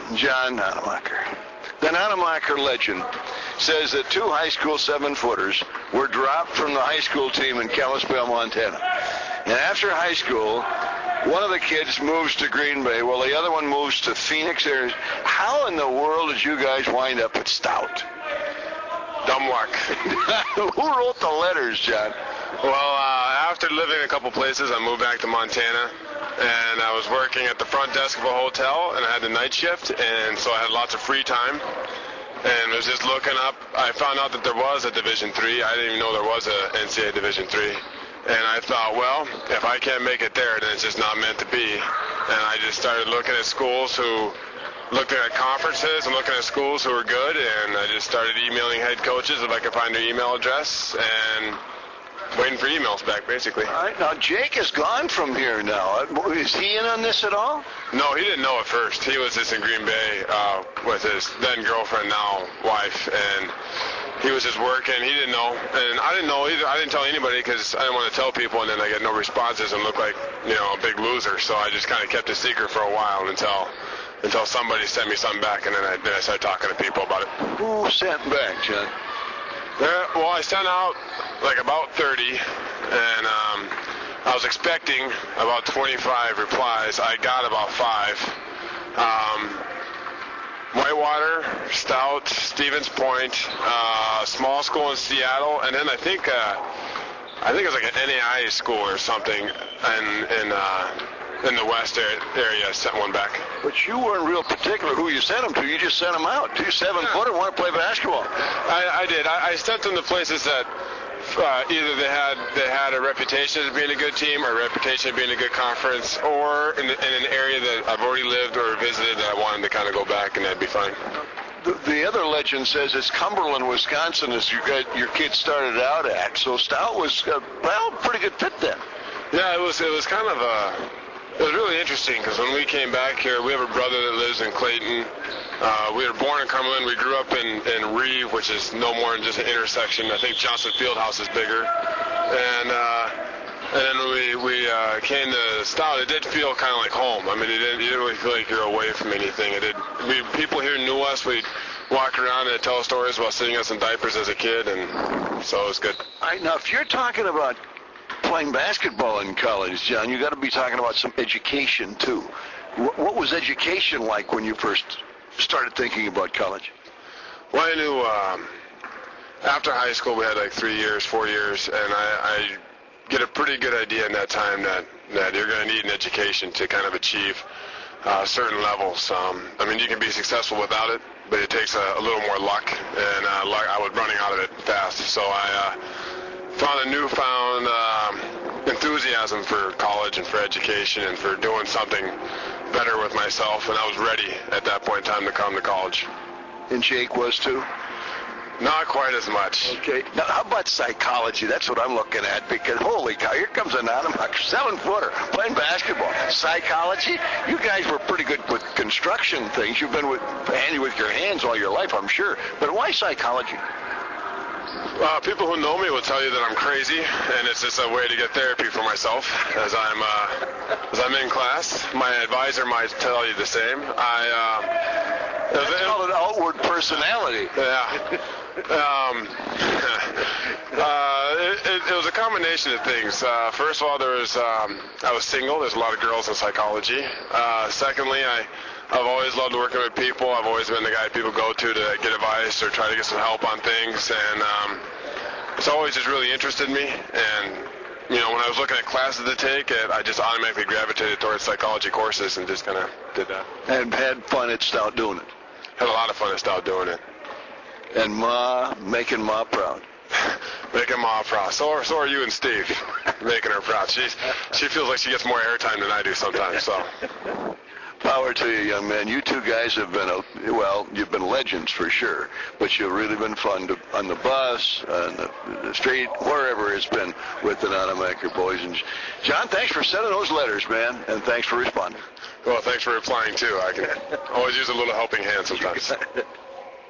John Nonemacher. The Nonemacher legend says that 2 high school 7-footers were dropped from the high school team in Kalispell, Montana. And after high school, one of the kids moves to Green Bay while the other one moves to Phoenix, Arizona. How in the world did you guys wind up at Stout? Dumb luck. Who wrote the letters, John? Well, after living a couple places, I moved back to Montana, and I was working at the front desk of a hotel, and I had the night shift, and so I had lots of free time, and was just looking up. I found out that there was a Division III. I didn't even know there was a NCAA Division III, and I thought, well, if I can't make it there, then it's just not meant to be, and I just started looking at schools looking at conferences and looking at schools who were good, and I just started emailing head coaches if I could find their email address, and waiting for emails back, basically. All right, now Jake is gone from here now. Is he in on this at all? No, he didn't know at first. He was just in Green Bay with his then girlfriend, now wife, and he was just working. He didn't know, and I didn't know either. I didn't tell anybody because I didn't want to tell people, and then I get no responses and look like, a big loser. So I just kind of kept it secret for a while until somebody sent me something back, and then I started talking to people about it. Who sent back, John? Well, I sent out like about 30, and I was expecting about 25 replies. I got about 5. Whitewater, Stout, Stevens Point, small school in Seattle, and then I think it was like an NAIA school or something in the west area sent one back. But you weren't real particular who you sent them to. You just sent them out. 2 7-footer want to play basketball. I did. I sent them to places that either they had a reputation as being a good team or a reputation of being a good conference, or in an area that I've already lived or visited that I wanted to kind of go back, and that'd be fine. The other legend says it's Cumberland, Wisconsin, as your kids started out at. So Stout was, pretty good fit then. Yeah, it was kind of it was really interesting because when we came back here, we have a brother that lives in Clayton. We were born in Cumberland. We grew up in Reeve, which is no more than just an intersection. I think Johnson Fieldhouse is bigger. And then we came to Stout. It did feel kind of like home. I mean, you didn't really feel like you're away from anything. People here knew us. We'd walk around and tell stories about sitting us in diapers as a kid, and so it was good. All right, now, if you're talking about playing basketball in college, John, you got to be talking about some education too. What was education like when you first started thinking about college? Well, I knew after high school we had like 3 years, 4 years, and I get a pretty good idea in that time that you're going to need an education to kind of achieve certain levels. I mean, you can be successful without it, but it takes a little more luck, and I was running out of it fast. So I found a newfound enthusiasm for college and for education and for doing something better with myself, and I was ready at that point in time to come to college. And Jake was too? Not quite as much. Okay. Now, how about psychology? That's what I'm looking at, because holy cow, here comes a Nonemacher, 7-footer, playing basketball. Psychology? You guys were pretty good with construction things. You've been handy with your hands all your life, I'm sure. But why psychology? People who know me will tell you that I'm crazy, and it's just a way to get therapy for myself as I'm in class. My advisor might tell you the same. That's called an outward personality. Yeah. It was a combination of things. First of all, I was single. There's a lot of girls in psychology. Secondly, I've always loved working with people. I've always been the guy people go to get advice or try to get some help on things, and it's always just really interested me. And when I was looking at classes to take, I just automatically gravitated towards psychology courses and just kind of did that. And had fun at Stout doing it. Had a lot of fun at Stout doing it. And making Ma proud. Making Ma proud. So are you and Steve, making her proud. She feels like she gets more airtime than I do sometimes. So. Power to you, young man. You two guys have been, you've been legends for sure, but you've really been fun on the bus, on the street, wherever it's been with the Nonemacher boys. And John, thanks for sending those letters, man, and thanks for responding. Well, thanks for replying, too. I can always use a little helping hand sometimes.